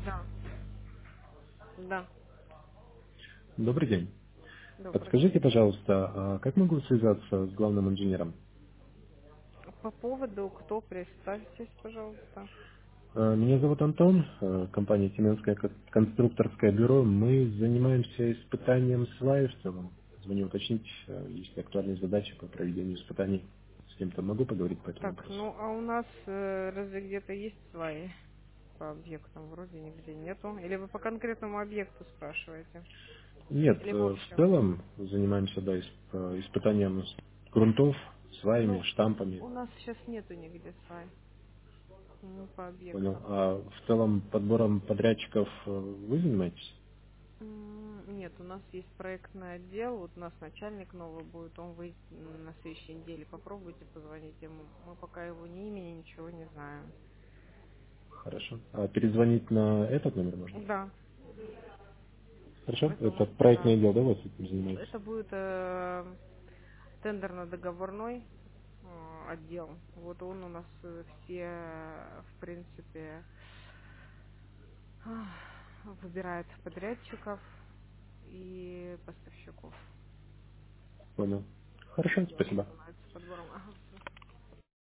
Да, да, Добрый день. добрый. Подскажите, пожалуйста, как могу связаться с главным инженером? По поводу, кто, представьтесь, пожалуйста. Меня зовут Антон, компания Тюменское конструкторское бюро. Мы занимаемся испытанием сваи в целом. Звоню уточнить, есть ли актуальные задачи по проведению испытаний. С кем-то могу поговорить по этому Так, вопросу? ну а у нас разве где-то есть свои по объектам? Вроде нигде нету. Или вы по конкретному объекту спрашиваете? Нет, Или в в общем? целом занимаемся испытанием грунтов, сваями, Ну, штампами. у нас сейчас нету нигде свай. Ну, по Понял. объектам. А в целом подбором подрядчиков вы занимаетесь? Нет, у нас есть проектный отдел, вот у нас начальник новый будет, он выйдет на следующей неделе. Попробуйте позвонить ему. Мы пока его ни имени, ничего не знаем. Хорошо. А перезвонить на этот номер можно? Да, Хорошо. это Это да. проектное дело, да, у вас этим занимается? Это будет тендерно-договорной отдел. Вот он у нас все, в принципе, выбирает подрядчиков и поставщиков. Понял. Хорошо, И он спасибо. занимается подбором. Ага.